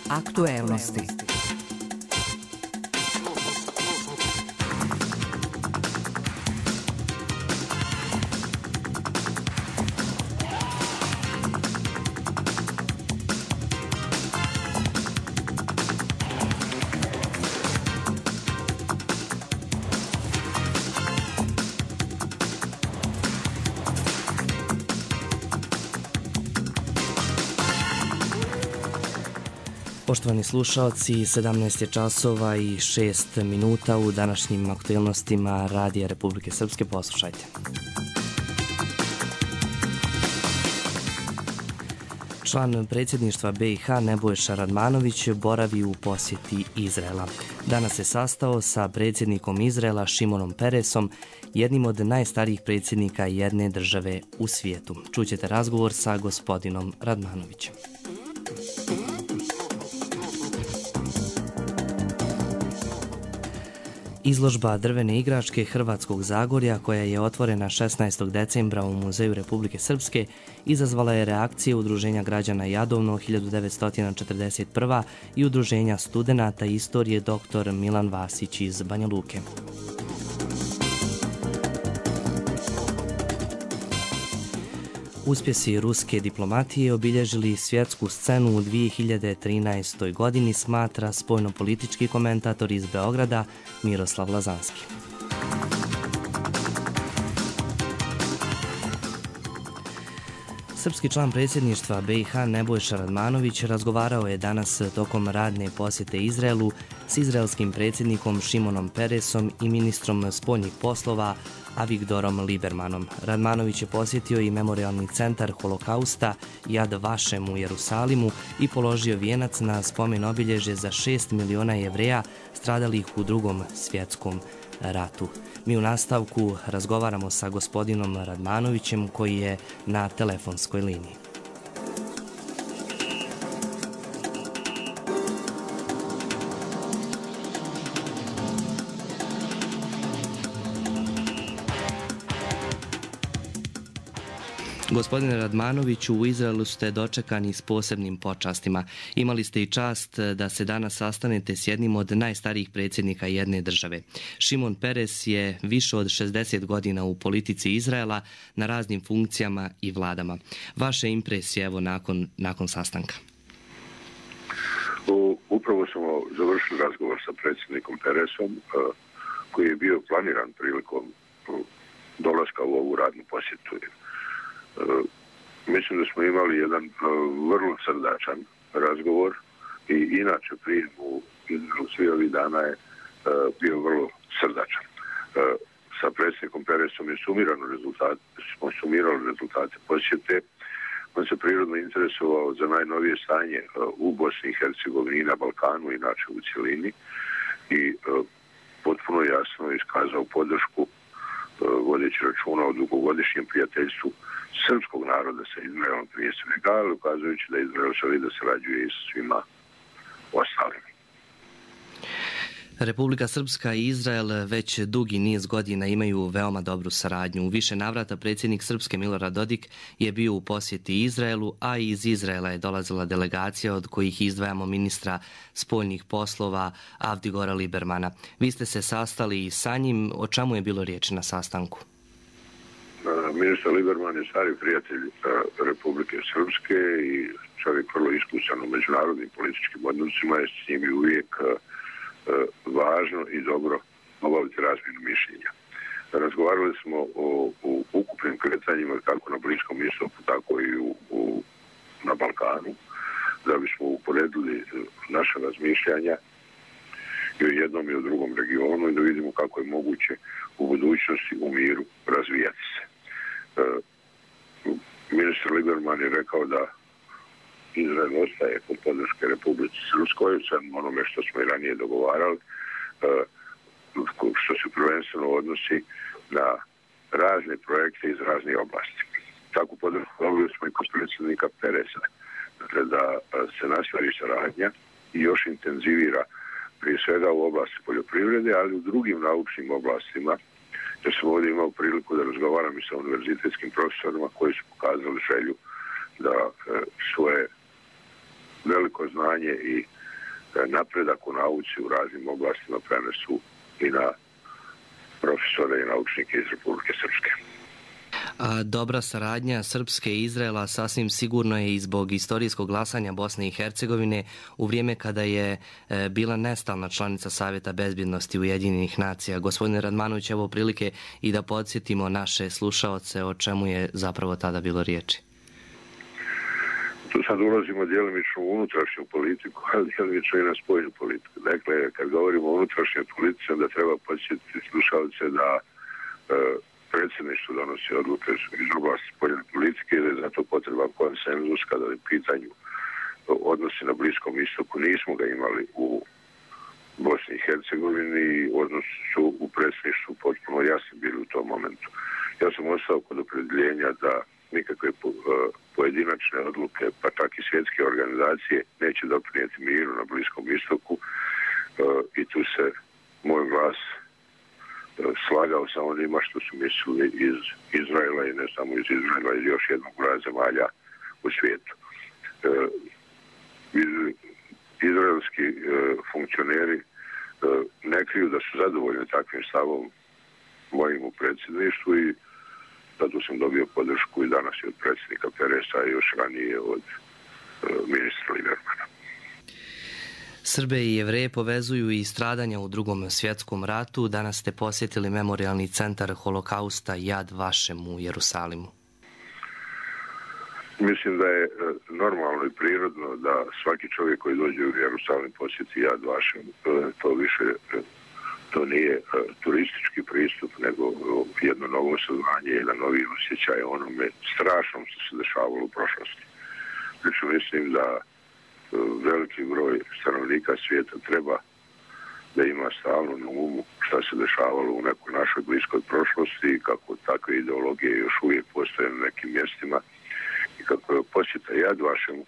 Aktuelnosti. Poštovani slušalci, 17 je časova i 6 minuta u današnjim aktuelnostima Radija Republike Srpske. Poslušajte. Član predsjedništva BiH Nebojša Radmanović boravi u posjeti Izraela. Danas se sastao sa predsjednikom Izraela Šimonom Peresom, jednim od najstarijih predsjednika jedne države u svijetu. Čućete razgovor sa gospodinom Radmanovićem. Izložba drvene igračke Hrvatskog Zagorja, koja je otvorena 16. decembra u Muzeju Republike Srpske, izazvala je reakcije Udruženja građana Jadovno 1941. i Udruženja studenata istorije dr. Milan Vasić iz Banja Luke. Uspjesi ruske diplomatije obilježili svjetsku scenu u 2013. godini, smatra spoljnopolitički komentator iz Beograda Miroslav Lazanski. Srpski član predsjedništva BiH Nebojša Radmanović razgovarao je danas tokom radne posjete Izraelu s izraelskim predsjednikom Šimonom Peresom i ministrom spoljnih poslova Avigdorom Libermanom. Radmanović je posjetio i memorijalni centar holokausta Jad Vašem u Jerusalimu i položio vijenac na spomen obilježje za 6 miliona Jevreja stradalih u Drugom svjetskom ratu. Mi u nastavku razgovaramo sa gospodinom Radmanovićem koji je na telefonskoj liniji. Gospodine Radmanoviću, u Izraelu ste dočekani s posebnim počastima. Imali ste i čast da se danas sastanete s jednim od najstarijih predsjednika jedne države. Šimon Peres je više od 60 godina u politici Izraela na raznim funkcijama i vladama. Vaše impresije evo nakon sastanka? Upravo smo završili razgovor sa predsjednikom Peresom, koji je bio planiran prilikom dolaska u ovu radnu posjetu. Mislim da smo imali jedan vrlo srdačan razgovor i inače prijem u Izraelu svi ovih dana je bio vrlo srdačan. Sa predsjednikom Peresom je smo sumirali rezultate posjete. On se prirodno interesovao za najnovije stanje u Bosni i Hercegovini i na Balkanu, inače u cjelini, i potpuno jasno iskazao podršku vodeći računa o dugogodišnjem prijateljstvu srpskog naroda sa Izraelom prije svega, ali ukazujući da Izrael želi da sarađuje i sa svima ostalim. Republika Srpska i Izrael već dugi niz godina imaju veoma dobru saradnju. U više navrata predsjednik Srpske Milorad Dodik je bio u posjeti Izraelu, a iz Izraela je dolazila delegacija od kojih izdvajamo ministra spoljnih poslova Avigdora Libermana. Vi ste se sastali i sa njim. O čemu je bilo riječ na sastanku? Ministar Liberman je stari prijatelj Republike Srpske i čovjek vrlo iskusan u međunarodnim političkim odnosima, je s njim uvijek važno i dobro obaviti razmjenu mišljenja. Razgovarali smo o ukupnim kretanjima kako na Bliskom istoku, tako i na Balkanu, da bismo uporedili naše razmišljanja i u jednom i u drugom regionu i da vidimo kako je moguće u budućnosti u miru razvijati se. Ministar Liberman je rekao da Izrael ostaje pod podrške Republike Srpskoj, sa onome što smo i ranije dogovarali, što se prvenstveno odnosi na razne projekte iz raznih oblasti. Tako podršku dobili smo i kod predsjednika Peresa, dakle da se nastavi saradnja i još intenzivira prije svega u oblasti poljoprivrede, ali u drugim naučnim oblastima. Ja sam ovdje imao priliku da razgovaram i sa univerzitetskim profesorima koji su pokazali želju da svoje veliko znanje i napredak u nauci u raznim oblastima prenesu i na profesore i naučnike iz Republike Srpske. A dobra saradnja Srpske i Izraela sasvim sigurno je i zbog istorijskog glasanja Bosne i Hercegovine u vrijeme kada je bila nestalna članica Savjeta bezbjednosti Ujedinjenih nacija. Gospodine Radmanović, evo prilike i da podsjetimo naše slušaoce o čemu je zapravo tada bilo riječi. Tu sad ulazimo djelomično u unutrašnju politiku, ali djelomično i na spoljnu politiku. Dakle, kad govorimo o unutrašnjoj politici, onda treba podsjetiti slušalce da predsjedništvo donosi odluke iz oblasti spoljne politike i da je zato potreban konsenzus kada je u pitanju odnosi na Bliskom istoku. Nismo ga imali u Bosni i Hercegovini i odnosi su u predsjedništvu potpuno jasni bili u tom momentu. Ja sam ostao kod opredjeljenja da nikakve pojedinačne odluke, pa čak i svjetske organizacije, neće doprinijeti miru na Bliskom istoku i tu se moj glas slagao sa onima što su mislili iz Izraela i ne samo iz Izraela, iz još jednog broja zemalja u svijetu. Izraelski funkcioneri ne kriju da su zadovoljni takvim stavom mojim u predsjedništvu i zato sam dobio podršku i danas i od predsjednika Peresa i još ranije od ministra Libermana. Srbe i Jevreje povezuju i stradanja u Drugom svjetskom ratu. Danas ste posjetili memorijalni centar holokausta Yad Vashem u Jerusalimu. Mislim da je normalno i prirodno da svaki čovjek koji dođe u Jerusalim posjeti Yad Vashem. To više to nije turistički pristup, nego jedno novo saznanje, jedan novi osjećaj onome strašnom što se dešavalo u prošlosti. Znači, mislim da veliki broj stanovnika svijeta treba da ima stalno na umu šta se dešavalo u nekoj našoj bliskoj prošlosti i kako takve ideologije još uvijek postoje na nekim mjestima i kako je posjeta Yad Vashem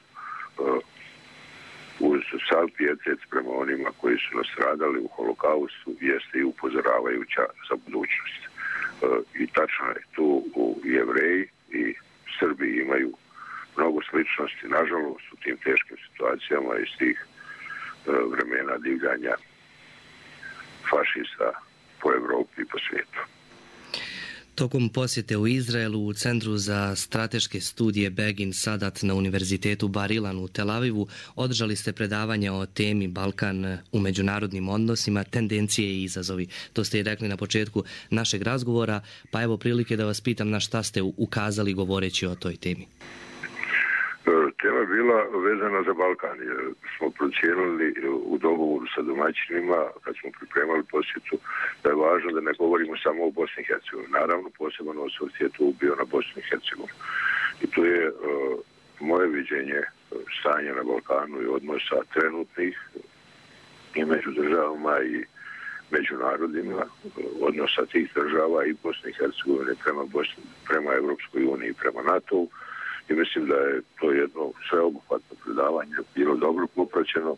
uz sav pijetet prema onima koji su nastradali u holokaustu jeste i upozoravajuća za budućnost. I tačno je, tu u Jevreji i Srbi imaju mnogo sličnosti, nažalost, u tim teškim situacijama iz tih vremena divljanja fašista po Evropi i po svijetu. Tokom posjete u Izraelu u Centru za strateške studije Begin Sadat na Univerzitetu Bar Ilan u Tel Avivu održali ste predavanje o temi Balkan u međunarodnim odnosima, tendencije i izazovi. To ste i rekli na početku našeg razgovora, pa evo prilike da vas pitam na šta ste ukazali govoreći o toj temi. Tema je bila vezana za Balkan, jer smo procijenili u dogovoru sa domaćinima, kad smo pripremali posjetu, da je važno da ne govorimo samo o Bosni i Hercegovini. Naravno, posebno osvrt je tu bio na Bosni i Hercegovini. I tu je moje viđenje stanja na Balkanu i odnosa trenutnih i među državama i među narodima, odnosa tih država i Bosne i Hercegovine prema Evropskoj uniji i prema NATO-u. I mislim da je to jedno sveobuhvatno predavanje bilo dobro popraćeno.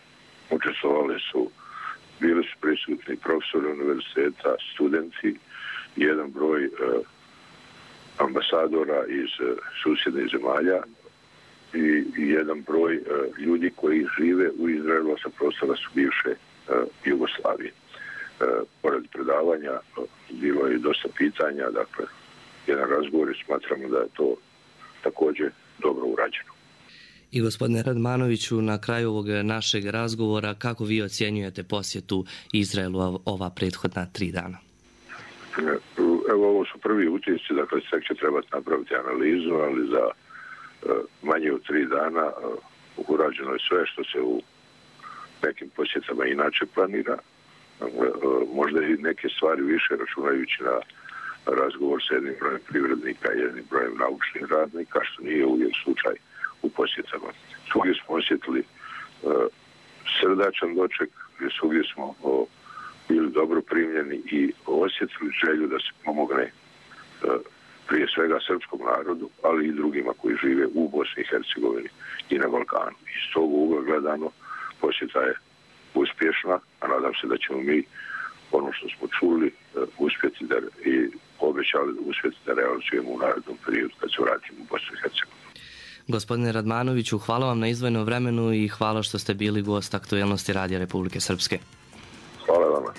Bili su prisutni profesori univerziteta, studenti, jedan broj ambasadora iz susjednih zemalja i jedan broj ljudi koji žive u Izraelu sa prostora su bivše Jugoslavije. Pored predavanja bilo je i dosta pitanja, dakle, jedan razgovor i smatramo da je to također dobro urađeno. I gospodine Radmanoviću, na kraju ovog našeg razgovora, kako vi ocjenjujete posjetu Izraelu ova prethodna 3 dana? Evo, ovo su prvi utisci, dakle, sve će trebati napraviti analizu, ali za manje od 3 dana urađeno je sve što se u nekim posjetama inače planira. Možda i neke stvari više računajući na razgovor sa jednim brojem privrednika i jednim brojem naučnih radnika, što nije uvijek slučaj u posjetama. Svugdje smo osjetili srdačan doček, svugdje smo bili dobro primljeni i osjetili želju da se pomogne prije svega srpskom narodu, ali i drugima koji žive u Bosni i Hercegovini i na Balkanu. Iz tog ugla gledano posjeta je uspješna, a nadam se da ćemo mi ono što smo čuli uspjeti i obećali da uspjeti da realizujemo u narednom periodu kad se vratimo u Bosnu i Hercegovinu. Gospodine Radmanoviću, hvala vam na izdvojenom vremenu i hvala što ste bili gost Aktuelnosti Radija Republike Srpske. Hvala vama.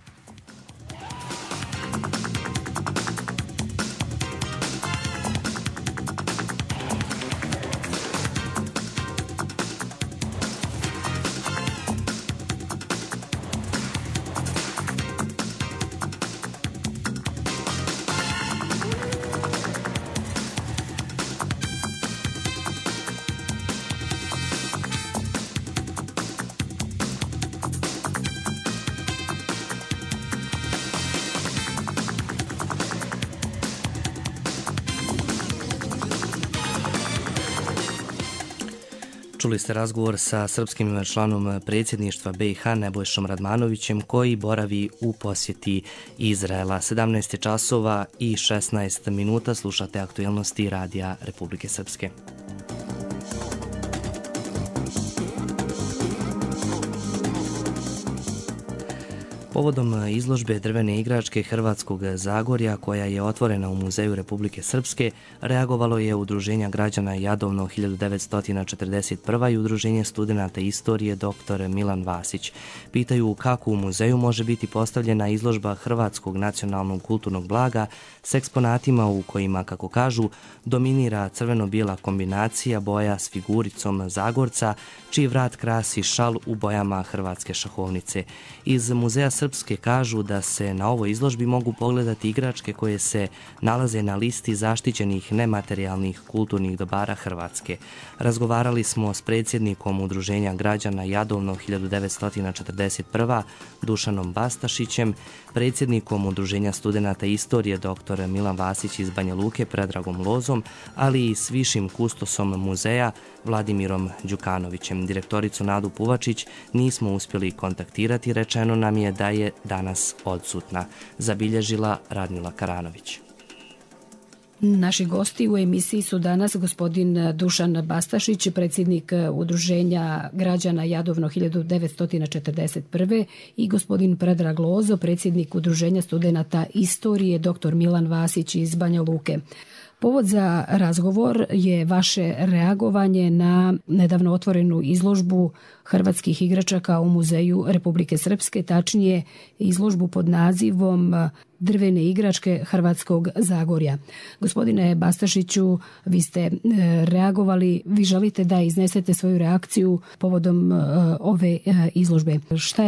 Čuli ste razgovor sa srpskim članom predsjedništva BiH Nebojšom Radmanovićem koji boravi u posjeti Izraela. 17 časova i 16 minuta slušate Aktuelnosti Radija Republike Srpske. Povodom izložbe drvene igračke Hrvatskog Zagorja, koja je otvorena u Muzeju Republike Srpske, reagovalo je Udruženja građana Jadovno 1941. i Udruženje studenata istorije dr. Milan Vasić. Pitaju kako u muzeju može biti postavljena izložba hrvatskog nacionalnog kulturnog blaga s eksponatima u kojima, kako kažu, dominira crveno-bijela kombinacija boja s figuricom Zagorca, čiji vrat krasi šal u bojama hrvatske šahovnice. Iz Muzeja Srpske kažu da se na ovoj izložbi mogu pogledati igračke koje se nalaze na listi zaštićenih nematerijalnih kulturnih dobara Hrvatske. Razgovarali smo s predsjednikom Udruženja građana Jadovno 1941. Dušanom Bastašićem, predsjednikom Udruženja studenata istorije dr. Milan Vasić iz Banja Luke Predragom Lozom, ali i s višim kustosom muzeja Vladimirom Đukanovićem. Direktoricu Nadu Puvačić nismo uspjeli kontaktirati, rečeno nam je da je danas odsutna, zabilježila Radmila Karanović. Naši gosti u emisiji su danas gospodin Dušan Bastašić, predsjednik Udruženja građana Jadovno 1941. i gospodin Predrag Lozo, predsjednik Udruženja studenata istorije dr. Milan Vasić iz Banja Luke. Povod za razgovor je vaše reagovanje na nedavno otvorenu izložbu hrvatskih igračaka u Muzeju Republike Srpske, tačnije izložbu pod nazivom Drvene igračke Hrvatskog Zagorja. Gospodine Bastašiću, vi ste reagovali, vi želite da iznesete svoju reakciju povodom ove izložbe. Šta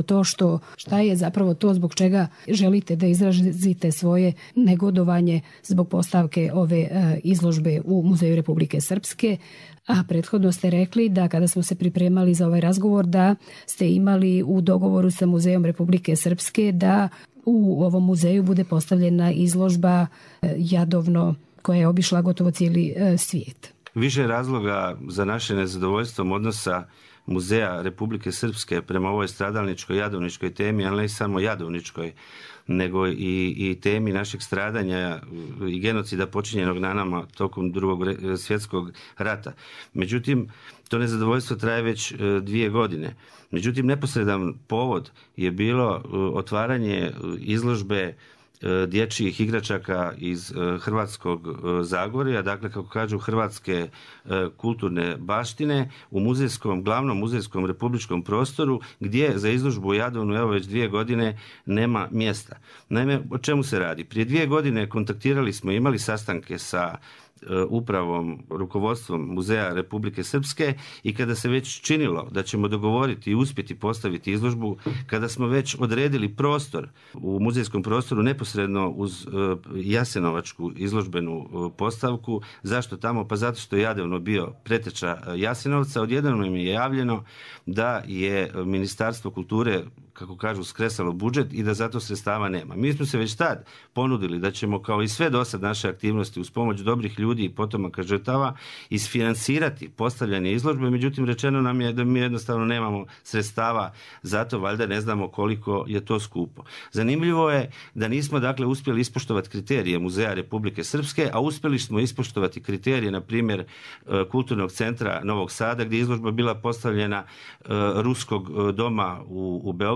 je zapravo to zbog čega želite da izrazite svoje negodovanje zbog postavke ove izložbe u Muzeju Republike Srpske? A prethodno ste rekli da kada smo se pripremali za ovaj razgovor da ste imali u dogovoru sa Muzejom Republike Srpske da u ovom muzeju bude postavljena izložba Jadovno koja je obišla gotovo cijeli svijet. Više razloga za naše nezadovoljstvom odnosa Muzeja Republike Srpske prema ovoj stradalničkoj jadovničkoj temi, ali ne samo jadovničkoj, nego i temi našeg stradanja i genocida počinjenog na nama tokom Drugog svjetskog rata. Međutim, to nezadovoljstvo traje već 2 godine. Međutim, neposredan povod je bilo otvaranje izložbe dječjih igračaka iz Hrvatskog Zagorja, dakle kako kažu hrvatske kulturne baštine u glavnom muzejskom republičkom prostoru gdje za izložbu u Jadovnu evo već 2 godine nema mjesta. Naime, o čemu se radi? Prije 2 godine kontaktirali smo, imali sastanke sa upravom, rukovodstvom Muzeja Republike Srpske i kada se već činilo da ćemo dogovoriti i uspjeti postaviti izložbu, kada smo već odredili prostor u muzejskom prostoru neposredno uz Jasenovačku izložbenu postavku. Zašto tamo? Pa zato što je Jadovno bio preteča Jasenovca. Odjednom im je javljeno da je Ministarstvo kulture, kako kažu, skresalo budžet i da zato sredstava nema. Mi smo se već tad ponudili da ćemo, kao i sve dosad naše aktivnosti, uz pomoć dobrih ljudi i potomaka žrtava, isfinancirati postavljanje izložbe, međutim rečeno nam je da mi jednostavno nemamo sredstava, zato valjda ne znamo koliko je to skupo. Zanimljivo je da nismo dakle uspjeli ispoštovati kriterije Muzeja Republike Srpske, a uspjeli smo ispoštovati kriterije, na primjer, Kulturnog centra Novog Sada, gdje je izložba bila postavljena Ruskog doma u Beogradu,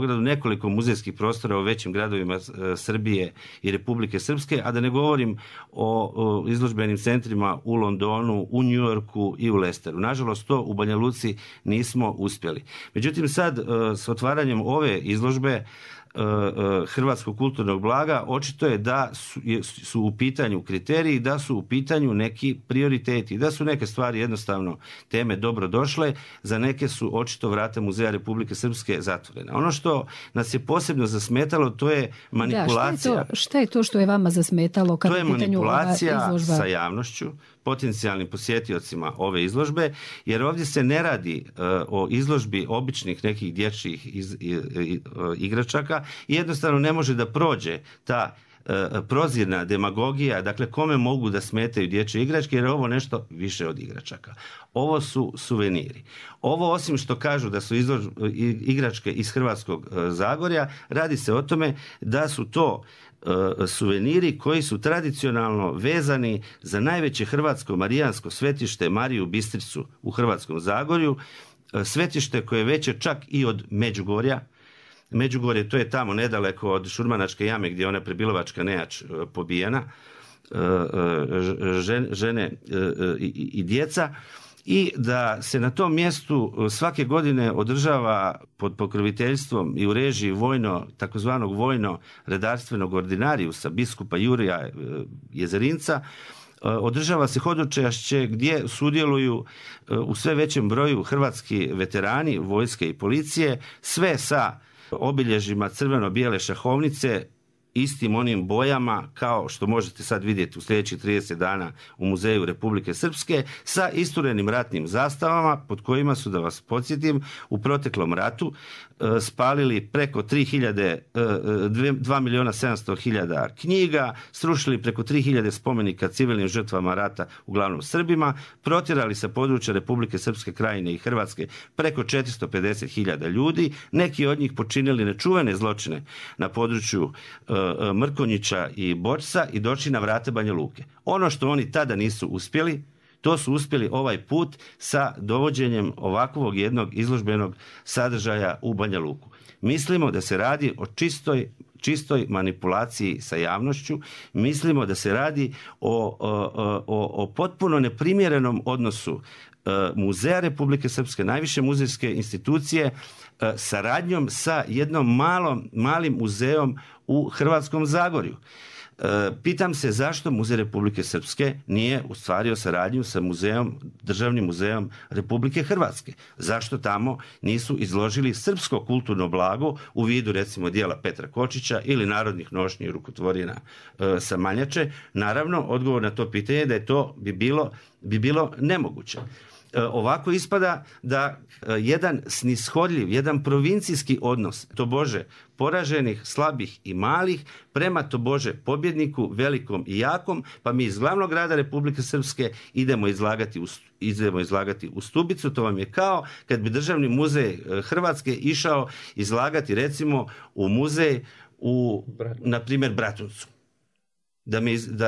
Beogradu nekoliko muzejskih prostora u većim gradovima Srbije i Republike Srpske, a da ne govorim o izložbenim centrima u Londonu, u New Yorku i u Lesteru. Nažalost, to u Banja Luci nismo uspjeli. Međutim, sad s otvaranjem ove izložbe hrvatskog kulturnog blaga očito je da su u pitanju kriteriji, da su u pitanju neki prioriteti, da su neke stvari jednostavno teme dobro došle, za neke su očito vrata Muzeja Republike Srpske zatvorena. Ono što nas je posebno zasmetalo, to je manipulacija. Da, šta je to što je vama zasmetalo kad to je u pitanju ova manipulacija izložba? Sa javnošću, potencijalnim posjetiocima ove izložbe, jer ovdje se ne radi o izložbi običnih nekih dječjih igračaka i jednostavno ne može da prođe ta prozirna demagogija, dakle kome mogu da smetaju dječje igračke, jer je ovo nešto više od igračaka. Ovo su suveniri. Ovo, osim što kažu da su igračke iz Hrvatskog Zagorja, radi se o tome da su to suveniri koji su tradicionalno vezani za najveće hrvatsko marijansko svetište Mariju Bistricu u Hrvatskom Zagorju, svetište koje je veće čak i od Međugorja. Međugorje, to je tamo nedaleko od Šurmanačke jame gdje je ona Prebilovačka nejač pobijena, žene i djeca, i da se na tom mjestu svake godine održava pod pokroviteljstvom i u režiji takozvanog vojno-redarstvenog ordinarijusa biskupa Jurija Jezerinca, održava se hodočašće gdje sudjeluju u sve većem broju hrvatski veterani vojske i policije, sve sa obilježjima crveno-bijele šahovnice, istim onim bojama kao što možete sad vidjeti u sljedećih 30 dana u Muzeju Republike Srpske, sa isturenim ratnim zastavama pod kojima su, da vas podsjetim, u proteklom ratu spalili preko 2.700.000 knjiga, srušili preko 3.000 spomenika civilnim žrtvama rata, uglavnom Srbima, protjerali sa područja Republike Srpske Krajine i Hrvatske preko 450.000 ljudi, neki od njih počinili nečuvene zločine na području Mrkonjića i Bočca i došli na vrata Banja Luke. Ono što oni tada nisu uspjeli, to su uspjeli ovaj put sa dovođenjem ovakvog jednog izložbenog sadržaja u Banja Luku. Mislimo da se radi o čistoj manipulaciji sa javnošću, mislimo da se radi o potpuno neprimjerenom odnosu Muzeja Republike Srpske, najviše muzejske institucije, saradnjom sa jednom malim muzejom u Hrvatskom Zagorju. Pitam se zašto Muzej Republike Srpske nije ostvario saradnju sa Državnim muzejom Republike Hrvatske. Zašto tamo nisu izložili srpsko kulturno blago u vidu recimo dijela Petra Kočića ili narodnih nošnji i rukotvorina sa Manjače? Naravno, odgovor na to pitanje je da je to bi bilo nemoguće. Ovako ispada da jedan snishodljiv, jedan provincijski odnos tobože poraženih, slabih i malih prema tobože pobjedniku, velikom i jakom, pa mi iz glavnog grada Republike Srpske idemo izlagati u Stubicu. To vam je kao kad bi Državni muzej Hrvatske išao izlagati recimo u muzej na primjer, Bratuncu. Da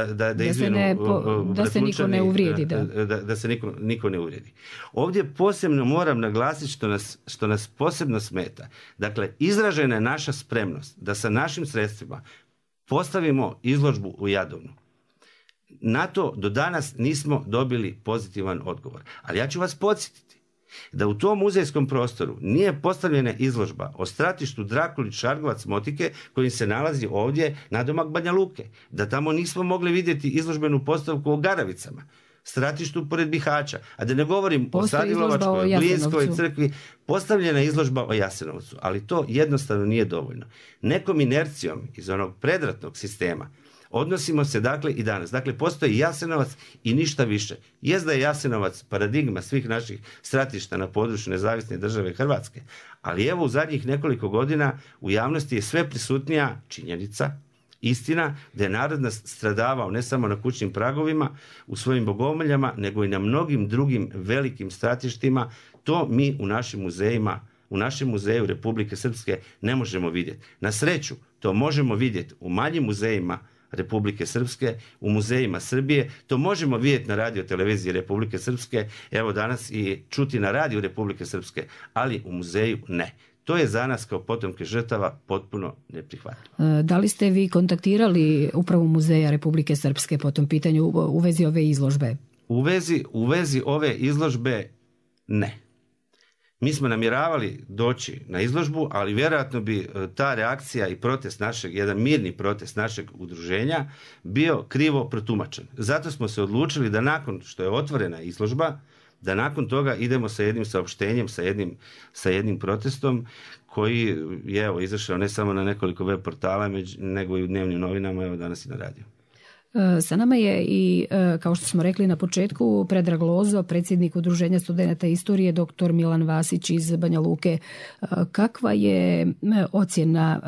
se niko ne uvrijedi. Da se niko ne uvrijedi. Ovdje posebno moram naglasiti što nas posebno smeta. Dakle, izražena je naša spremnost da sa našim sredstvima postavimo izložbu u Jadovnu. Na to do danas nismo dobili pozitivan odgovor. Ali ja ću vas podsjetiti da u tom muzejskom prostoru nije postavljena izložba o stratištu Drakulić-Šargovac-Motike koji se nalazi ovdje nadomak Banja Luke. Da tamo nismo mogli vidjeti izložbenu postavku o Garavicama, stratištu pored Bihaća. A da ne govorim o Sadilovačkoj, Glinskoj crkvi, postavljena izložba o Jasenovcu. Ali to jednostavno nije dovoljno. Nekom inercijom iz onog predratnog sistema odnosimo se dakle i danas. Dakle, postoji Jasenovac i ništa više. Jest da je Jasenovac paradigma svih naših stratišta na području nezavisne države Hrvatske, ali evo u zadnjih nekoliko godina u javnosti je sve prisutnija činjenica, istina, da je narod stradavao ne samo na kućnim pragovima, u svojim bogomoljama, nego i na mnogim drugim velikim stratištima. To mi u našim muzejima, u našem muzeju Republike Srpske ne možemo vidjeti. Na sreću, to možemo vidjeti u manjim muzejima Republike Srpske, u muzejima Srbije. To možemo vidjeti na radio televiziji Republike Srpske, evo danas i čuti na radiju Republike Srpske, ali u muzeju ne. To je za nas kao potomke žrtava potpuno neprihvatljivo. Da li ste vi kontaktirali upravu Muzeja Republike Srpske po tom pitanju u vezi ove izložbe? U vezi ove izložbe ne. Mi smo namjeravali doći na izložbu, ali vjerojatno bi ta reakcija i protest našeg, jedan mirni protest našeg udruženja bio krivo protumačen. Zato smo se odlučili da nakon što je otvorena izložba, da nakon toga idemo sa jednim saopštenjem, sa jednim protestom koji je izašao ne samo na nekoliko web portala, nego i u dnevnim novinama, evo danas i na radiju. Sa nama je i, kao što smo rekli na početku, Predrag Lozo, predsjednik Udruženja studenata istorije, dr. Milan Vasić iz Banja Luke. Kakva je ocjena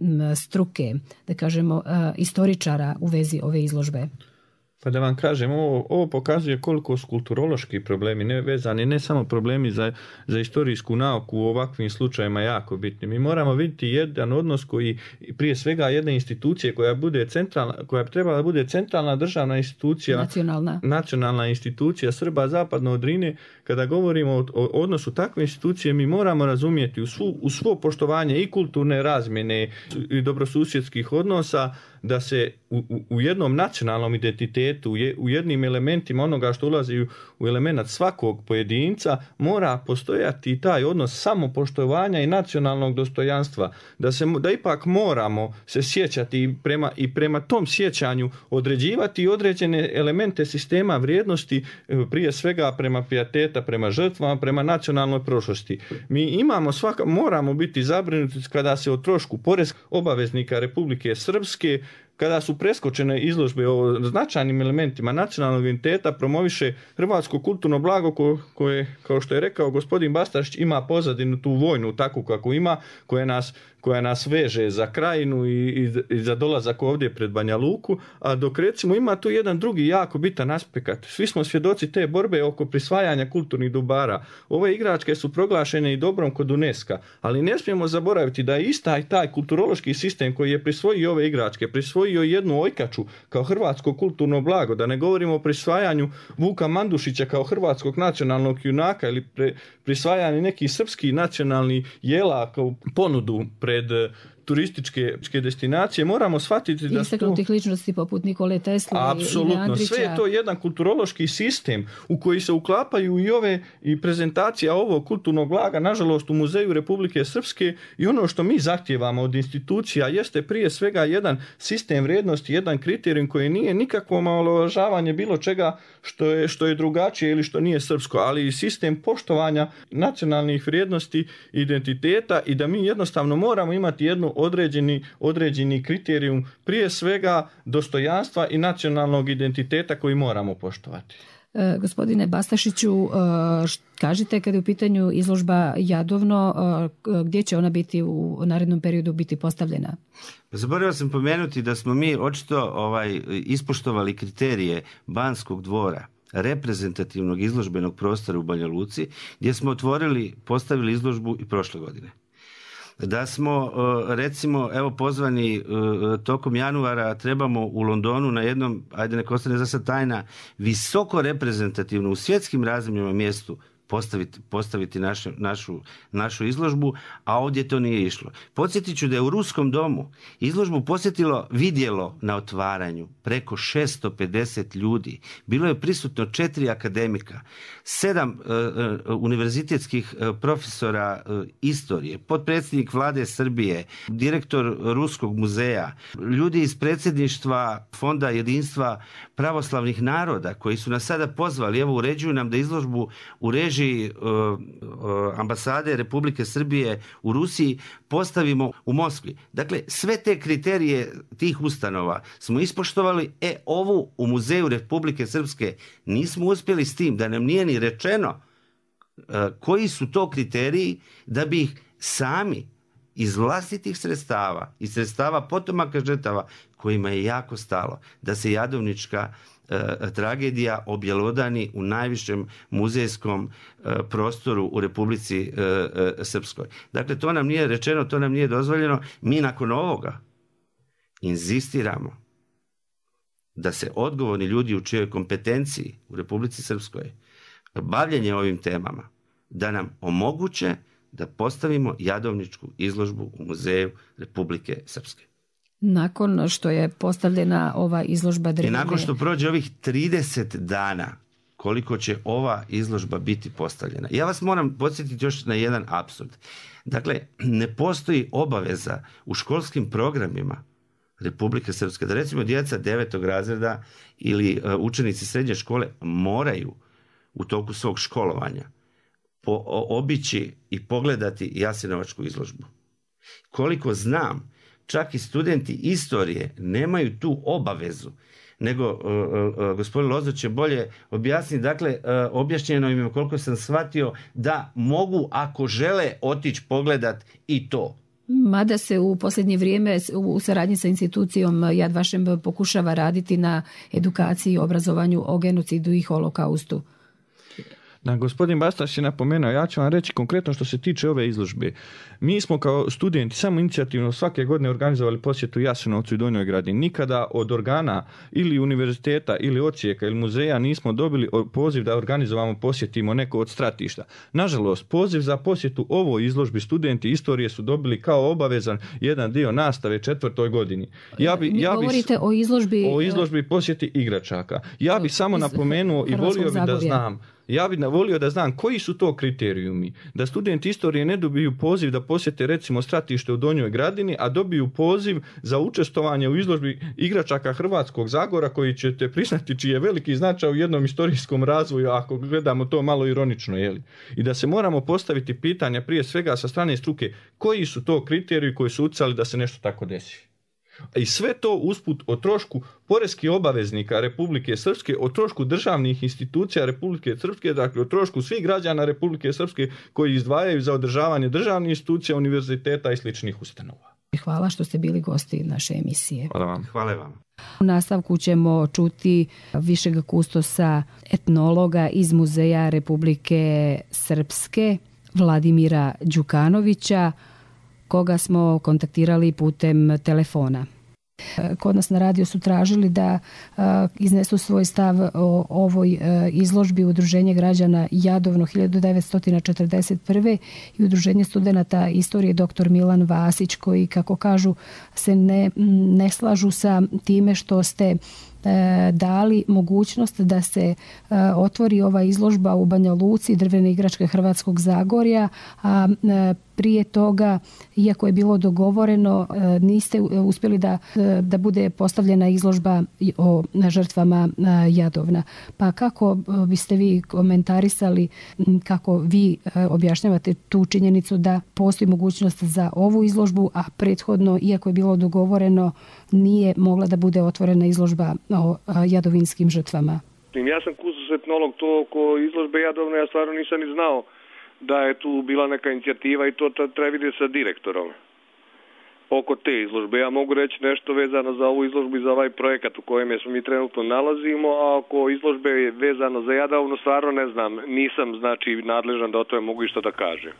struke, da kažemo, istoričara u vezi ove izložbe? Pa da vam kažem, ovo pokazuje koliko su kulturološki problemi, ne vezani, ne samo problemi za istorijsku nauku u ovakvim slučajima jako bitni. Mi moramo vidjeti jedan odnos koji, prije svega jedne institucije koja bude centralna, koja bi trebala da bude centralna državna institucija, nacionalna institucija Srba zapadno od Drine. Kada govorimo o odnosu takve institucije, mi moramo razumjeti u svo poštovanje i kulturne razmjene i dobrosusjedskih odnosa, da se u jednom nacionalnom identitetu, u jednim elementima onoga što ulazi u element svakog pojedinca, mora postojati taj odnos samopoštovanja i nacionalnog dostojanstva. Da ipak moramo se sjećati i prema tom sjećanju određivati određene elemente sistema vrijednosti, prije svega prema pijeteta, prema žrtvama, prema nacionalnoj prošlosti. Mi moramo biti zabrinuti kada se o trošku porezkih obaveznika Republike Srpske, kada su preskočene izložbe o značajnim elementima nacionalnog identiteta, promoviše hrvatsko kulturno blago koje, kao što je rekao gospodin Bastašić, ima pozadinu tu vojnu takvu kako ima, koja nas veže za Krajinu i za dolazak ovdje pred Banja Luku, a dok recimo ima tu jedan drugi jako bitan aspekt. Svi smo svjedoci te borbe oko prisvajanja kulturnih dobara. Ove igračke su proglašene i dobrom kod UNESCO, ali ne smijemo zaboraviti da je i taj kulturološki sistem koji je prisvojio ove igračke, prisvojio jednu ojkaču kao hrvatsko kulturno blago, da ne govorimo o prisvajanju Vuka Mandušića kao hrvatskog nacionalnog junaka ili prisvajanju nekih srpskih nacionalnih jela kao ponudu pred turističke destinacije, moramo shvatiti da istaknutih ličnosti poput Nikole Tesle i apsolutno, sve je to jedan kulturološki sistem u koji se uklapaju i prezentacija ovog kulturnog blaga, nažalost u Muzeju Republike Srpske, i ono što mi zahtijevamo od institucija jeste prije svega jedan sistem vrijednosti, jedan kriterijum koji nije nikakvo omalovažavanje bilo čega što je drugačije ili što nije srpsko, ali i sistem poštovanja nacionalnih vrijednosti, identiteta, i da mi jednostavno moramo imati jednu određeni kriterijum, prije svega dostojanstva i nacionalnog identiteta koji moramo poštovati. Gospodine Bastašiću, kažite kada je u pitanju izložba Jadovno, gdje će ona biti u narednom periodu biti postavljena? Zaboravio sam pomenuti da smo mi očito ispoštovali kriterije Banskog dvora, reprezentativnog izložbenog prostora u Banja Luci, gdje smo postavili izložbu i prošle godine. Da smo, recimo, pozvani tokom januara, trebamo u Londonu na jednom, ajde nek ostane za sad tajna, visoko reprezentativno u svjetskim razmjerima mjestu postaviti našu izložbu, a ovdje to nije išlo. Podsjetit ću da je u Ruskom domu izložbu vidjelo na otvaranju preko 650 ljudi. Bilo je prisutno 4 akademika, 7 univerzitetskih profesora istorije, potpredsjednik vlade Srbije, direktor Ruskog muzeja, ljudi iz predsjedništva Fonda jedinstva pravoslavnih naroda koji su nas sada pozvali, evo uređuju nam da izložbu u režiji ambasade Republike Srbije u Rusiji postavimo u Moskvi. Dakle, sve te kriterije tih ustanova smo ispoštovali, ovu u Muzeju Republike Srpske nismo uspjeli s tim, da nam nije ni rečeno koji su to kriteriji, da bi ih sami iz vlastitih sredstava, iz sredstava potomaka žrtava kojima je jako stalo da se jadovnička tragedija objelodani u najvišem muzejskom prostoru u Republici Srpskoj. Dakle, to nam nije rečeno, to nam nije dozvoljeno. Mi nakon ovoga inzistiramo da se odgovorni ljudi u čijoj kompetenciji u Republici Srpskoj bavljenje ovim temama, da nam omoguće da postavimo jadovničku izložbu u Muzeju Republike Srpske. Nakon što je postavljena ova izložba drvene... I nakon što prođe ovih 30 dana, koliko će ova izložba biti postavljena. Ja vas moram podsjetiti još na jedan apsurd. Dakle, ne postoji obaveza u školskim programima Republike Srpske da recimo djeca 9. razreda ili učenici srednje škole moraju u toku svog školovanja obići i pogledati Jasenovačku izložbu. Koliko znam, čak i studenti istorije nemaju tu obavezu, nego gospodin Lozo će bolje objasniti. Dakle, objašnjeno im je, koliko sam shvatio, da mogu, ako žele, otići pogledat i to. Mada se u posljednje vrijeme u saradnji sa institucijom Yad Vashem pokušava raditi na edukaciji i obrazovanju o genocidu i holokaustu. Da, gospodin Bastaš je napomenuo, ja ću vam reći konkretno što se tiče ove izložbe. Mi smo kao studenti samo inicijativno svake godine organizovali posjetu Jasenovcu i Donjoj Gradini. Nikada od organa ili univerziteta ili odsjeka ili muzeja nismo dobili poziv da organizovamo, posjetimo neko od stratišta. Nažalost, poziv za posjetu ovoj izložbi studenti istorije su dobili kao obavezan jedan dio nastave 4. godini. Govorite o izložbi... O izložbi posjeti igračaka. Ja bih samo napomenuo i volio bih da znam. Ja bih volio da znam koji su to kriterijumi. Da studenti istorije ne dobiju poziv da posjete recimo stratište u Donjoj Gradini, a dobiju poziv za učestvovanje u izložbi igračaka Hrvatskog Zagora, koji ćete priznati čiji je veliki značaj u jednom istorijskom razvoju, ako gledamo to malo ironično. Jeli? I da se moramo postaviti pitanja prije svega sa strane struke, koji su to kriteriji koji su utjecali da se nešto tako desi. I sve to usput o trošku poreskih obaveznika Republike Srpske, o trošku državnih institucija Republike Srpske, dakle o trošku svih građana Republike Srpske koji izdvajaju za održavanje državnih institucija, univerziteta i sličnih ustanova. Hvala što ste bili gosti naše emisije. Hvala vam. Hvala vam. U nastavku ćemo čuti višeg kustosa etnologa iz Muzeja Republike Srpske, Vladimira Đukanovića, koga smo kontaktirali putem telefona. Kod nas na radiju su tražili da iznesu svoj stav o ovoj izložbi Udruženje građana Jadovno 1941. i Udruženje studenata istorije dr. Milan Vasić, koji, kako kažu, se ne slažu sa time što ste dali mogućnost da se otvori ova izložba u Banja Luci, drvene igračke Hrvatskog Zagorja, a prije toga, iako je bilo dogovoreno, niste uspjeli da bude postavljena izložba o žrtvama Jadovna. Pa kako biste vi komentarisali, kako vi objašnjavate tu činjenicu da postoji mogućnost za ovu izložbu, a prethodno, iako je bilo dogovoreno, nije mogla da bude otvorena izložba o jadovinskim žrtvama? Ja sam kustos etnolog, to oko izložbe Jadovne ja stvarno nisam ni znao da je tu bila neka inicijativa i to treba vidjeti sa direktorom oko te izložbe. Ja mogu reći nešto vezano za ovu izložbu i za ovaj projekat u kojem se mi trenutno nalazimo, a oko izložbe je vezano za Jadovnu stvarno ne znam, nisam nadležan da o tome mogu išta da kažem.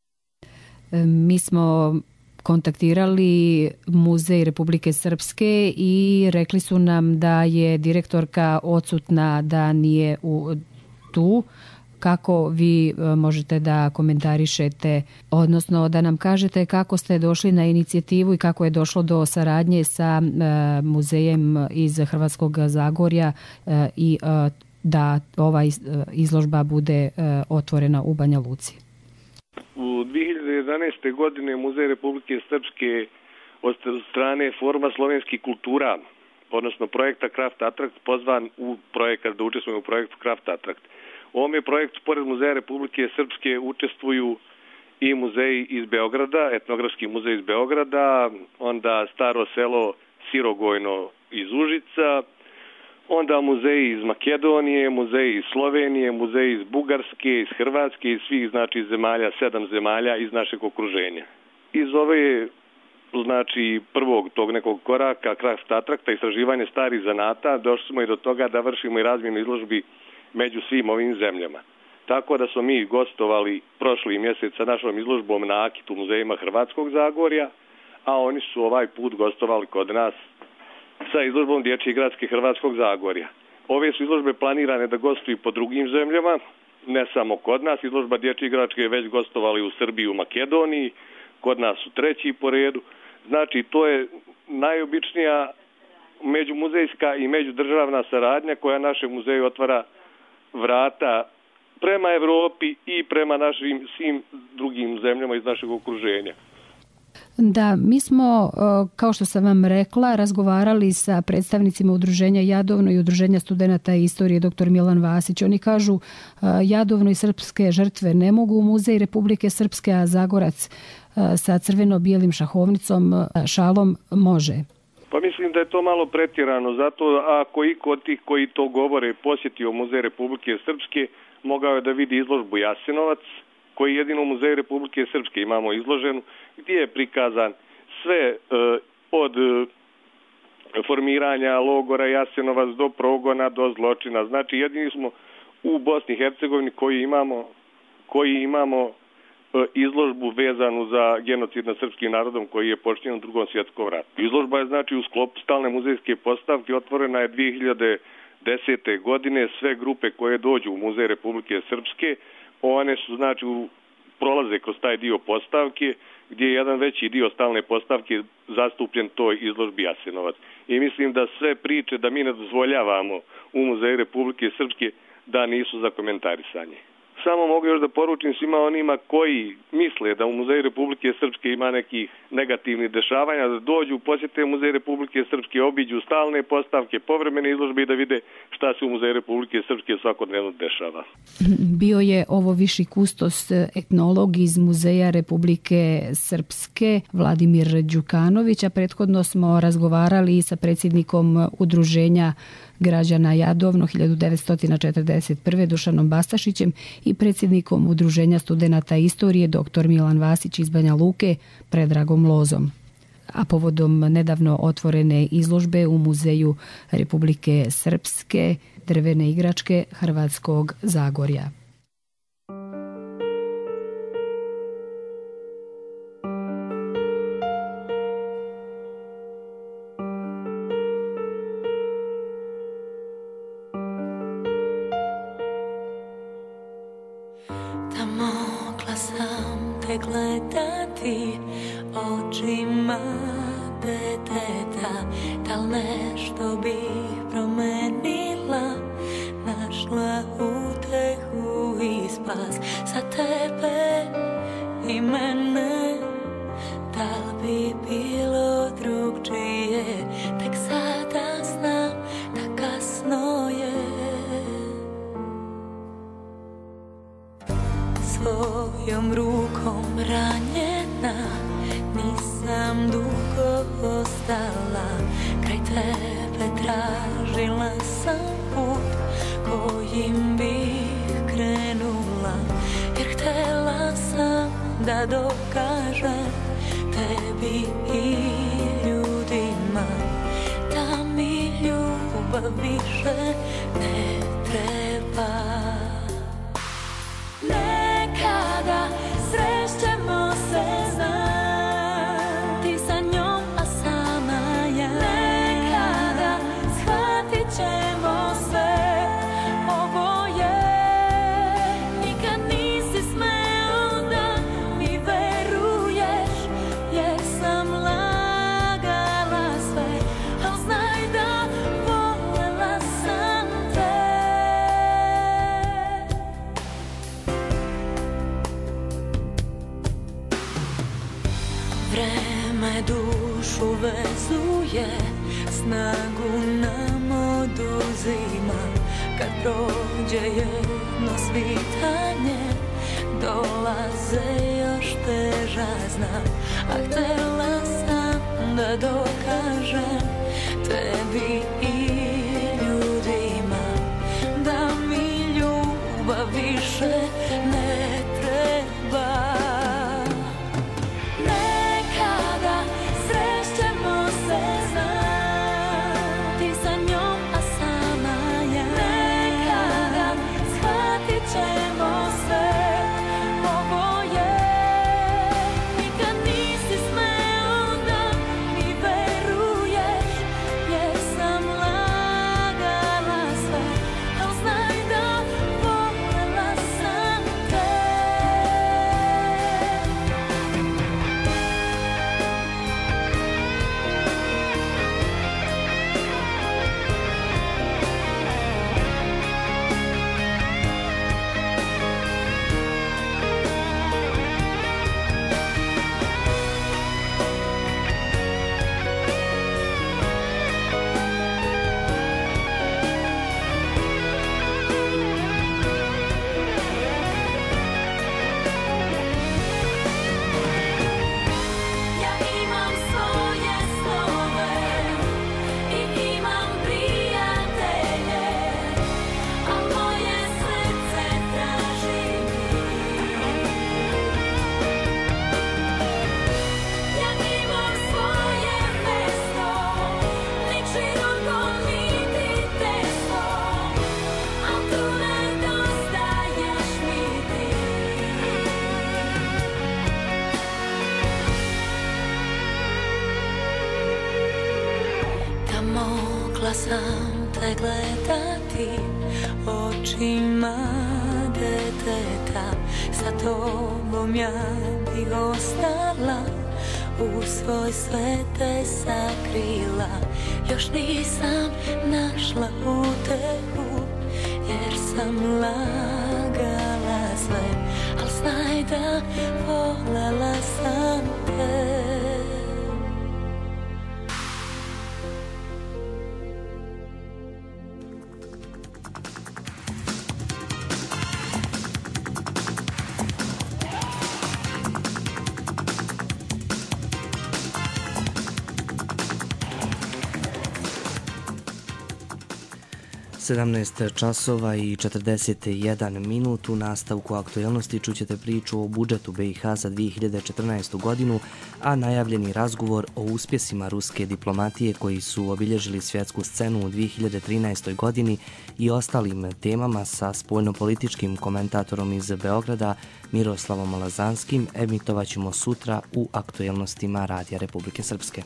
Mi smo kontaktirali Muzej Republike Srpske i rekli su nam da je direktorka odsutna, da nije tu. Kako vi možete da komentarišete, odnosno da nam kažete kako ste došli na inicijativu i kako je došlo do saradnje sa muzejem iz Hrvatskog Zagorja i da ova izložba bude otvorena u Banja Luci? U 2011. godine Muzej Republike Srpske od strane Foruma slovenskih kultura, odnosno projekta Kraft Attrakt, pozvan u projekat, da učestvujemo u projektu Kraft Attrakt. U ovom je projektu, pored Muzeja Republike Srpske, učestvuju i muzeji iz Beograda, etnografski muzej iz Beograda, onda staro selo Sirogojno iz Užica, onda muzeji iz Makedonije, muzeji iz Slovenije, muzeji iz Bugarske, iz Hrvatske, iz svih zemalja, 7 zemalja iz našeg okruženja. Iz ove prvog tog nekog koraka Kraft Attrakta, istraživanje starih zanata, došli smo i do toga da vršimo i razmjenu izložbi među svim ovim zemljama. Tako da smo mi gostovali prošli mjesec sa našom izložbom na Akitu muzejima Hrvatskog Zagorja, a oni su ovaj put gostovali kod nas sa izložbom Dječje gradske Hrvatskog Zagorja. Ove su izložbe planirane da gostuju po drugim zemljama, ne samo kod nas. Izložba dječje igračke je već gostovali u Srbiji, u Makedoniji, kod nas su treći po redu. Znači, to je najobičnija međumuzejska i međudržavna saradnja koja našem muzeju otvara vrata prema Evropi i prema našim svim drugim zemljama iz našeg okruženja. Da, mi smo, kao što sam vam rekla, razgovarali sa predstavnicima Udruženja Jadovno i Udruženja studenata istorije dr. Milan Vasić. Oni kažu Jadovno i srpske žrtve ne mogu u Muzej Republike Srpske, a Zagorac sa crveno-bijelim šahovnicom, šalom može. Pa mislim da je to malo pretjerano, zato ako iko od tih koji to govore posjetio Muzej Republike Srpske, mogao je da vidi izložbu Jasenovac, koji jedino u Muzeju Republike Srpske imamo izloženu, gdje je prikazan sve od formiranja logora Jasenovac do progona, do zločina. Znači, jedini smo u Bosni i Hercegovini koji imamo izložbu vezanu za genocid nad srpskim narodom koji je počinjen u Drugom svjetskom ratu. Izložba je znači u sklopu stalne muzejske postavke, otvorena je 2010. godine. Sve grupe koje dođu u Muzej Republike Srpske, one su znači prolaze kroz taj dio postavke gdje je jedan veći dio stalne postavke zastupljen toj izložbi Jasenovac. I mislim da sve priče da mi ne dozvoljavamo u Muzeju Republike Srpske da nisu za komentarisanje. Samo mogu još da poručim svima onima koji misle da u Muzeju Republike Srpske ima nekih negativnih dešavanja, da dođu, posjete Muzej Republike Srpske, obiđu stalne postavke, povremene izložbe i da vide šta se u Muzeju Republike Srpske svakodnevno dešava. Bio je ovo viši kustos etnolog iz Muzeja Republike Srpske, Vladimir Đukanović, a prethodno smo razgovarali sa predsjednikom Udruženja građana Jadovno 1941. Dušanom Bastašićem i predsjednikom Udruženja studenata istorije dr. Milan Vasić iz Banja Luke Predragom Lozom. A povodom nedavno otvorene izložbe u Muzeju Republike Srpske drvene igračke Hrvatskog Zagorja. Gledati očima deteta, da li nešto bih promenila, našla utehu i spas za tebe i mene. Da li bi bilo drugčije, tek sada znam da kasno je. Svojom rukom ranjena, nisam dugo ostala, kraj tebe tražila sam put kojim bih krenula, jer htjela sam da dokažem tebi i ljudima da mi ljubav više ne treba. Nekada srećemo se, znam, ti sa njom, a sama ja. Nekada shvatit ćemo sve oboje. Nikad nisi smeo da mi veruješ, jer sam lagala sve, al znaj da voljela sam te. Vreme dušu vezuje, snagu nam oduzima. Kad prođe jedno svitanje, dolaze još teža, znam. A htjela sam da dokažem tebi i ljudima da mi ljubav više ne treba. sam te gledati očima deteta. Sa tobom ja bih ostala, u svoj svet te sakrila. Još nisam našla utehu, jer sam lagala sve, al znaj da voljela sam te. časova i 41 minut. U nastavku aktualnosti čućete priču o budžetu BiH za 2014. godinu, a najavljeni razgovor o uspjesima ruske diplomatije koji su obilježili svjetsku scenu u 2013. godini i ostalim temama sa spoljnopolitičkim komentatorom iz Beograda Miroslavom Lazanskim emitovaćemo sutra u aktualnostima Radija Republike Srpske.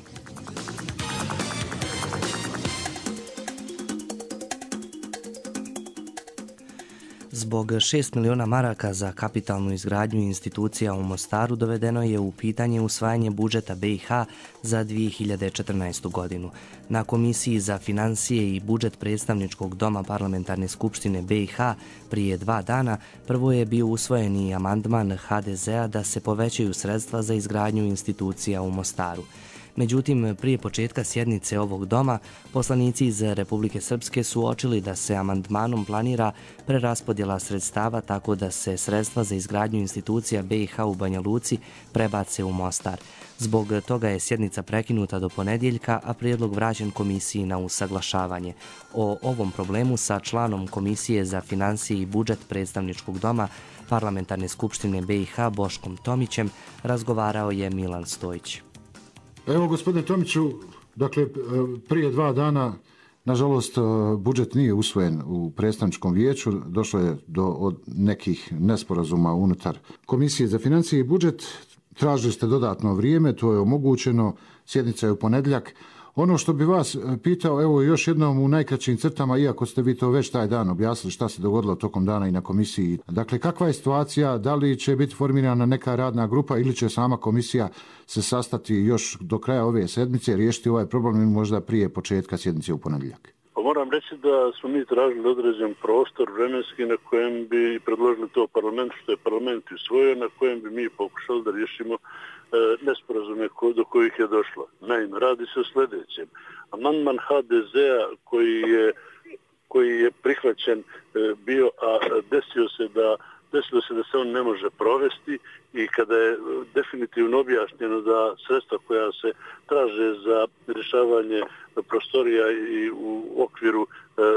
Zbog 6 miliona maraka za kapitalnu izgradnju institucija u Mostaru dovedeno je u pitanje usvajanje budžeta BiH za 2014. godinu. Na Komisiji za financije i budžet predstavničkog doma Parlamentarne skupštine BiH prije 2 dana prvo je bio usvojen i amandman HDZ-a da se povećaju sredstva za izgradnju institucija u Mostaru. Međutim, prije početka sjednice ovog doma, poslanici iz Republike Srpske su uočili da se amandmanom planira preraspodjela sredstava tako da se sredstva za izgradnju institucija BiH u Banja Luci prebace u Mostar. Zbog toga je sjednica prekinuta do ponedjeljka, a prijedlog vraćen komisiji na usaglašavanje. O ovom problemu sa članom Komisije za financije i budžet predstavničkog doma Parlamentarne skupštine BiH Boškom Tomićem razgovarao je Milan Stojić. Evo, gospodine Tomiću, dakle, prije 2 dana, nažalost, budžet nije usvojen u predstavničkom vijeću. Došlo je do nekih nesporazuma unutar Komisije za financije i budžet. Tražili ste dodatno vrijeme, to je omogućeno, sjednica je u ponedjeljak. Ono što bi vas pitao, evo još jednom u najkraćim crtama, iako ste vi to već taj dan objasnili šta se dogodilo tokom dana i na komisiji. Dakle, kakva je situacija, da li će biti formirana neka radna grupa ili će sama komisija se sastati još do kraja ove sedmice i riješiti ovaj problem ili možda prije početka sjednice u ponedjeljak? Moram reći da smo mi tražili određen prostor vremenski na kojem bi predložili to parlamentu, što je parlament usvojio, na kojem bi mi pokušali da riješimo nesporazume do kojih je došlo. Naime, radi se o sljedećem. Amandman HDZ-a koji je prihvaćen bio, a desilo se da se on ne može provesti i kada je definitivno objašnjeno da sredstva koja se traže za rješavanje prostorija i u okviru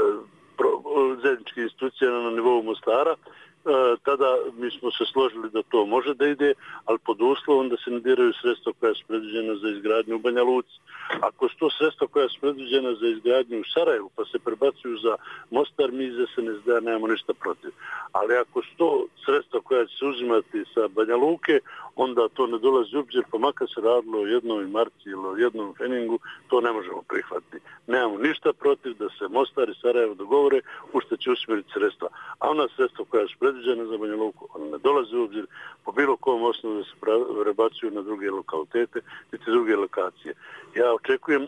zajedničkih institucija na nivou Mostara, tada mi smo se složili da to može da ide, ali pod uslovom da se ne diraju sredstva koja su predviđena za izgradnju u Banja Luci. Ako su to sredstva koja su predviđena za izgradnju u Sarajevu pa se prebacuju za Mostar, mi iz SNSD nemamo ništa protiv. Ali ako su to sredstva koja će se uzimati sa Banja Luke, onda to ne dolazi u obzir, pa makar se radilo o jednoj marci ili o jednom feningu, to ne možemo prihvatiti. Nemamo ništa protiv da se Mostar i Sarajevo dogovore u što će usmjeriti sredstva. A ona sredstva koja su predviđena za Banja Luku, ona ne dolazi u obzir po bilo kom osnovu da se prebacuju na druge lokalitete i druge lokacije. Ja očekujem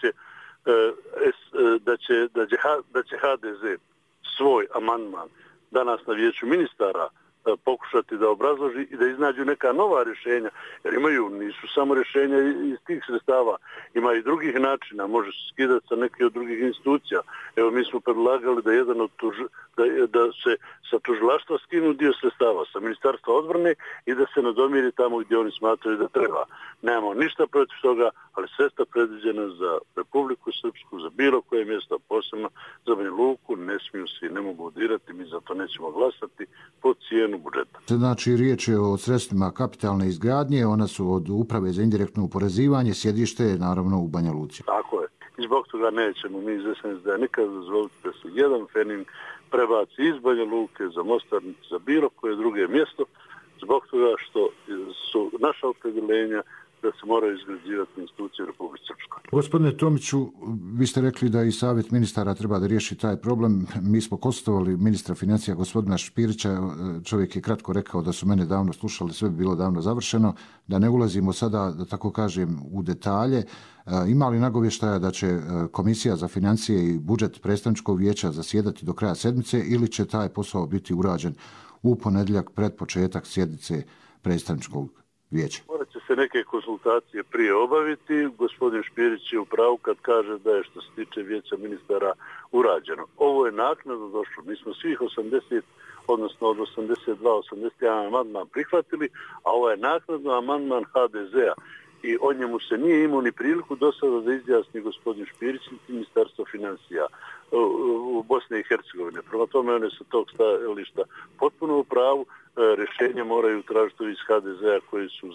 da će HDZ svoj amandman danas na vijeću ministara pokušati da obrazloži i da iznađu neka nova rješenja, jer nisu samo rješenja iz tih sredstava, ima i drugih načina, može se skidati sa neke od drugih institucija. Evo, mi smo predlagali da da se sa tužilaštva skinu dio sredstava, sa Ministarstva odbrane i da se nadomiri tamo gdje oni smatraju da treba. Nemamo ništa protiv toga, ali sredstva predviđena za Republiku Srpsku, za bilo koje mjesto, posebno za Banja Luku, ne smiju se i ne mogu dirati, mi za to nećemo glasati po cijenu budžeta. Znači, riječ je o sredstvima kapitalne izgradnje, ona su od Uprave za indirektno oporezivanje, sjedište je naravno u Banja Luci. Tako je. I zbog toga nećemo mi iz SNSD nikada dozvoliti da se jedan fening prebaci iz Banja Luke za Mostar, za bilo koje druge mjesto, zbog toga što su naša opredjeljenja da se moraju izgrađivati institucije u Republici Srpskoj. Gospodine Tomiću, vi ste rekli da i Savjet ministara treba da riješi taj problem. Mi smo konstatovali ministra financija gospodina Špirića, čovjek je kratko rekao da su mene davno slušali, sve bi bilo davno završeno, da ne ulazimo sada, da tako kažem, u detalje. Ima li nagovještaja da će Komisija za financije i budžet predstavničkog vijeća zasjedati do kraja sedmice ili će taj posao biti urađen u ponedjeljak pred početak sjednice predstavničkog vijeća? Morat će se neke konsultacije prije obaviti. Gospodin Špirić je u pravu kad kaže da je što se tiče vijeća ministara urađeno. Ovo je naknadno došlo. Mi smo svih 80, odnosno od 82, 81 amandman prihvatili, a ovo je naknadno amandman HDZ-a. I o njemu se nije imao ni priliku do sada da izjasni gospodin Špirić i Ministarstvo financija u Bosne i Hercegovine. Prema tome, one su tog stajališta potpuno u pravu. Rješenje moraju tražiti iz HDZ-a koji su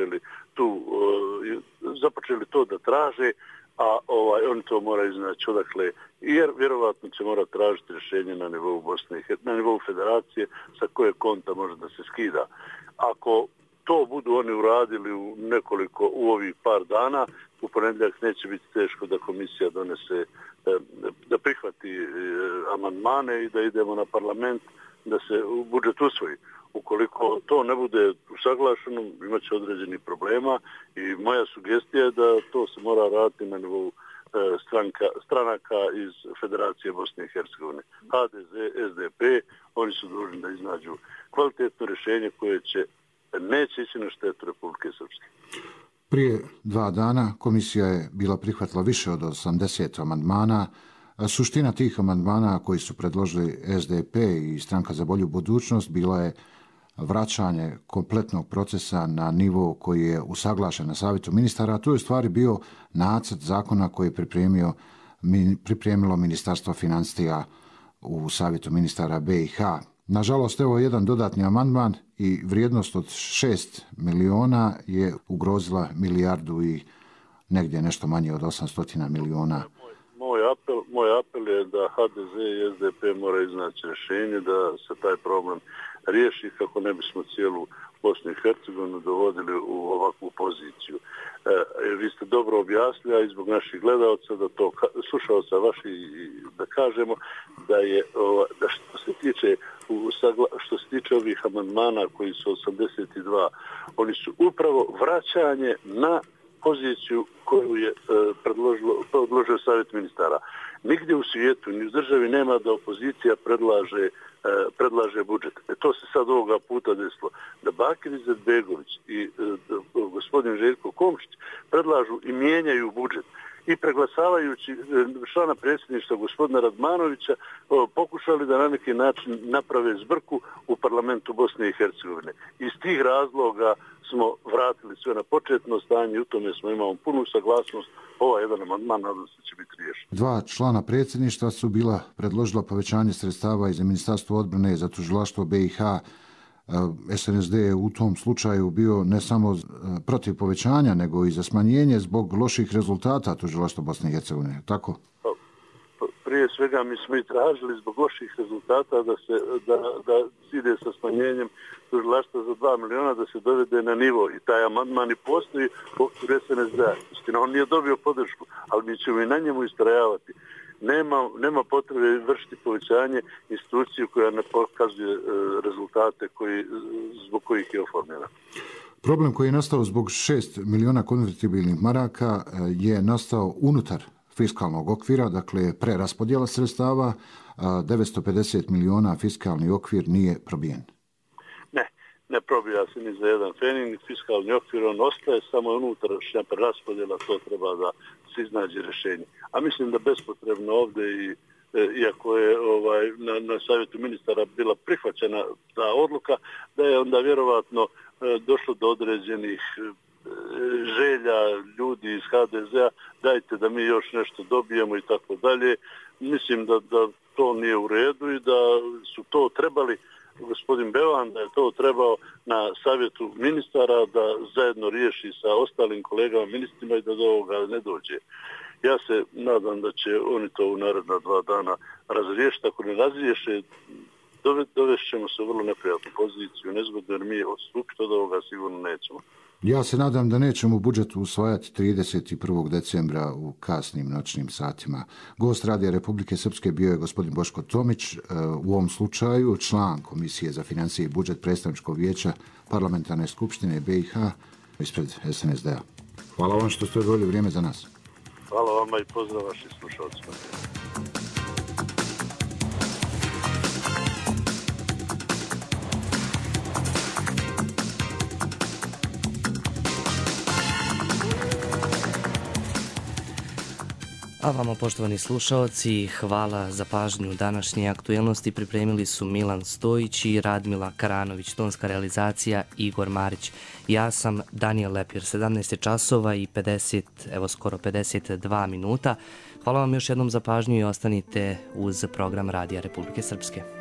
započeli to da traže, a oni to moraju iznaći odakle, jer vjerovatno će morati tražiti rješenje na nivou Bosne i na nivou federacije sa koje konta može da se skida. Ako to budu oni uradili u ovih par dana, u ponedjeljak neće biti teško da komisija donese, da prihvati amandmane i da idemo na parlament da se budžet usvoji. Ukoliko to ne bude usaglašeno, imat će određenih problema i moja sugestija je da to se mora raditi na nivou stranaka iz Federacije Bosne i Hercegovine. HDZ, SDP, oni su dužni da iznađu kvalitetno rješenje koje neće ići na štetu Republike Srpske. Prije 2 dana komisija je bila prihvatila više od 80 amandmana. Suština tih amandmana koji su predložili SDP i Stranka za bolju budućnost bila je vraćanje kompletnog procesa na nivo koji je usaglašen na Savjetu ministara, a to je u stvari bio nacrt zakona koji je pripremilo Ministarstvo financija u Savjetu ministara BiH. Nažalost, evo jedan dodatni amandman i vrijednost od 6 miliona je ugrozila milijardu i negdje nešto manje od 800 miliona. Moj apel je da HDZ i SDP moraju iznaći rješenje da se taj problem riješi kako ne bismo cijelu Bosnu i Hercegovinu dovodili u ovakvu poziciju. Vi ste dobro objasnili, a i zbog naših gledalca, slušalca vaših, da kažemo da što se tiče ovih amandmana koji su 82, oni su upravo vraćanje na poziciju koju je predložio Savjet ministara. Nigdje u svijetu, ni u državi nema da opozicija predlaže budžet. To se sad ovoga puta desilo. Da Bakir Izetbegović i gospodin Željko Komšić predlažu i mijenjaju budžet. I preglasavajući člana predsjedništva gospodina Radmanovića pokušali da na neki način naprave zbrku u parlamentu Bosne i Hercegovine. Iz tih razloga smo vratili sve na početno stanje i u tome smo imali punu saglasnost. Ovaj jedan amandman nadam se će biti riješen. 2 člana predsjedništva su bila predložila povećanje sredstava i za Ministarstvo odbrane i za tužilaštvo BiH. SNSD je u tom slučaju bio ne samo protiv povećanja, nego i za smanjenje zbog loših rezultata tužilaštva Bosne i Hercegovine. Tako? Prije svega mi smo i tražili zbog loših rezultata da ide sa smanjenjem tužilaštva za 2 miliona da se dovede na nivo i taj amandman i postoji u okviru SNSD-a. Istina, on nije dobio podršku, ali mi ćemo i na njemu istrajavati. Nema potrebe vršiti povećanje instituciju koja ne pokazuje rezultate zbog kojih je oformljena. Problem koji je nastao zbog 6 miliona konvertibilnih maraka je nastao unutar fiskalnog okvira, dakle preraspodjela sredstava, 950 miliona fiskalni okvir nije probijen. Ne probija se ni za jedan fening, fiskalni okvir on ostaje, samo unutrašnja preraspodjela, to treba da se iznađe rješenje. A mislim da bespotrebno ovdje iako je na Savjetu ministara bila prihvaćena ta odluka, da je onda vjerovatno došlo do određenih želja ljudi iz HDZ-a, dajte da mi još nešto dobijemo i tako dalje. Mislim da to nije u redu i da su to trebali, gospodin Bevan, da je to trebao na Savjetu ministara da zajedno riješi sa ostalim kolegama ministrima i da do ovoga ne dođe. Ja se nadam da će oni to u naredna 2 dana razriješiti. Ako ne razriješe, dovest ćemo se u vrlo neprijatnu poziciju, nezgodno, jer mi odstupiti od ovoga sigurno nećemo. Ja se nadam da nećemo budžet usvajati 31. decembra u kasnim noćnim satima. Gost Radija Republike Srpske bio je gospodin Boško Tomić, u ovom slučaju član Komisije za financije i budžet Predstavničkog vijeća Parlamentarne skupštine BiH ispred SNSD-a. Hvala vam što ste odvojili vrijeme za nas. Hvala vama i pozdrav vašim slušalcima. A vama, poštovani slušaoci, hvala za pažnju. Današnje aktuelnosti pripremili su Milan Stojić i Radmila Karanović, tonska realizacija Igor Marić. Ja sam Daniel Lepir, 17 časova i 52 minuta. Hvala vam još jednom za pažnju i ostanite uz program Radija Republike Srpske.